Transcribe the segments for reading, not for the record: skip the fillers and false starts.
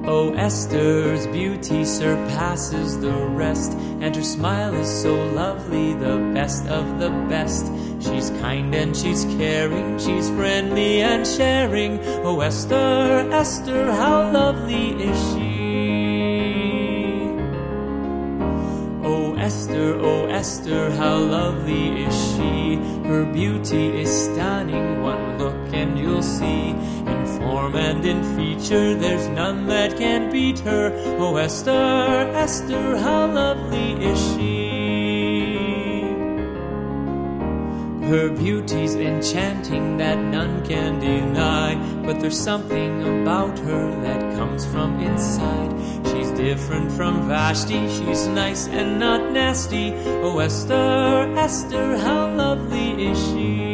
Oh, Esther's beauty surpasses the rest, and her smile is so lovely, the best of the best. She's kind and she's caring, she's friendly and sharing. Oh, Esther, Esther, how lovely is she? Oh, Esther, how lovely is she? Her beauty is stunning, one look and you'll see. In form and in feature, there's none that can beat her. Oh, Esther, Esther, how lovely is she? Her beauty's enchanting that none can deny, but there's something about her that comes from inside. She's different from Vashti, she's nice and not nasty. Oh, Esther, Esther, how lovely is she?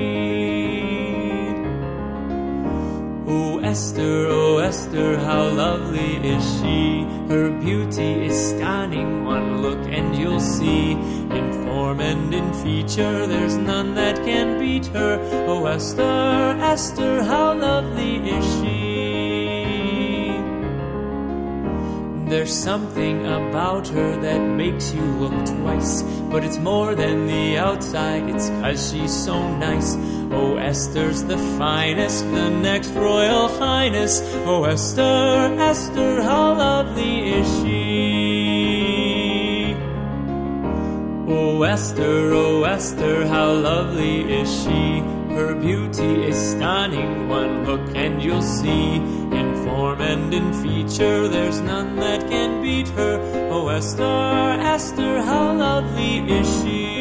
Oh, Esther, how lovely is she? Her beauty is stunning, one look and you'll see. In form and in feature, there's none that can beat her. Oh, Esther, Esther, how lovely is she? There's something about her that makes you look twice, but it's more than the outside, it's 'cause she's so nice. Oh, Esther's the finest, the next royal highness. Oh, Esther, Esther, how lovely is she? Oh, Esther, how lovely is she? Her beauty is stunning, one look and you'll see. In form and in feature, there's none that can beat her. Oh, Esther, Esther, how lovely is she?